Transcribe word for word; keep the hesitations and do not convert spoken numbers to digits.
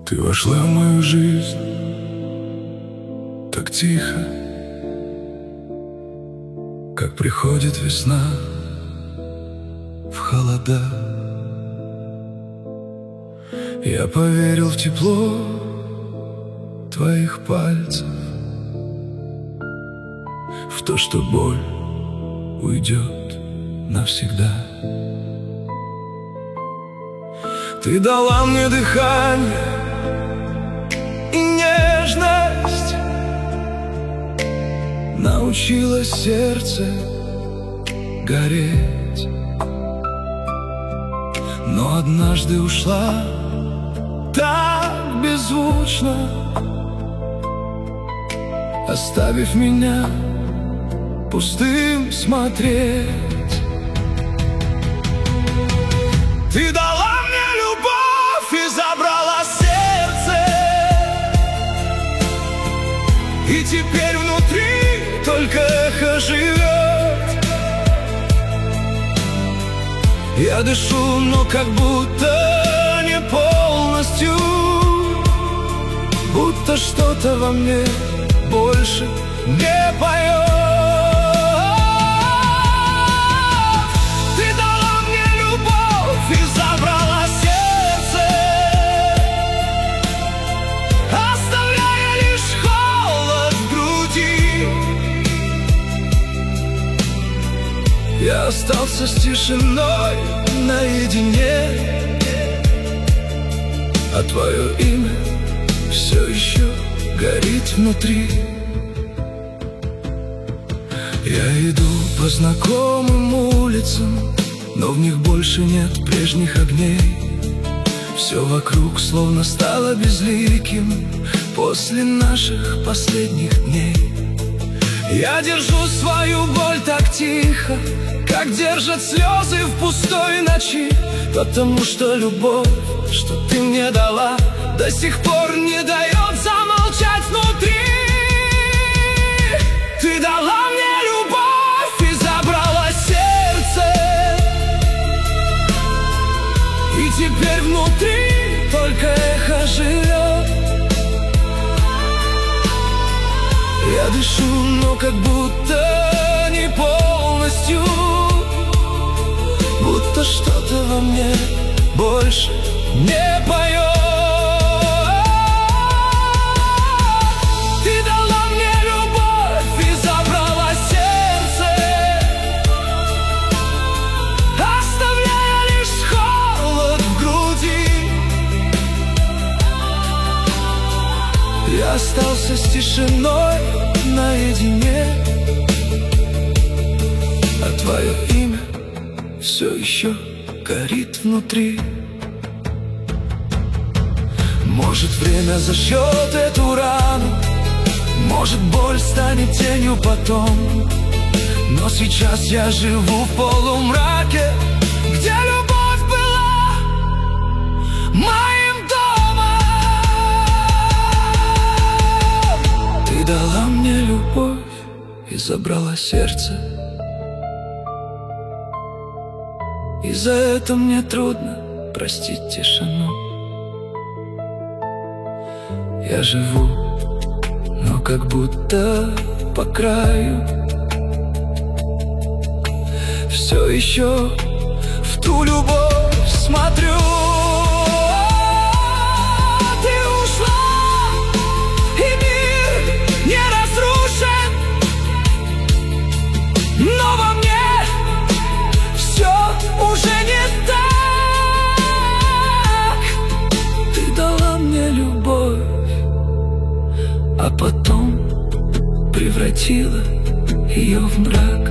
Ты вошла в мою жизнь так тихо, как приходит весна в холода. Я поверил в тепло твоих пальцев, в то, что боль уйдет навсегда. Ты дала мне дыхание и нежность, научила сердце гореть. Но однажды ушла так беззвучно, оставив меня пустым смотреть. Ты дала мне любовь и забрала сердце, и теперь внутри только эхо живет. Я дышу, но как будто не полностью, будто что-то во мне больше не поет. Ты дала мне любовь и забрала сердце, оставляя лишь холод в груди. Я остался с тишиной наедине, а твое имя все еще горит внутри. Я иду по знакомым улицам, но в них больше нет прежних огней. Все вокруг словно стало безликим после наших последних дней. Я держу свою боль так тихо, как держат слезы в пустой ночи, потому что любовь, что ты мне дала, до сих пор не дает замолчать внутри. Ты дала мне любовь и забрала сердце, и теперь внутри только эхо живет. Я дышу, но как будто не полностью, будто что-то во мне больше не поет. Ты дала мне любовь и забрала сердце, оставляя лишь холод в груди. Я остался с тишиной наедине, а твое имя все еще горит внутри. Может, время зашьет эту рану, может, боль станет тенью потом, но сейчас я живу в полумраке, где любовь была моим домом. Ты дала мне любовь и забрала сердце, и за это мне трудно простить тишину. Я живу, но как будто по краю, все еще в ту любовь смотрю. Ты ушла, и мир не разрушен, но во мне все уже не так. Ты дала мне любовь, а потом превратила ее в мрак.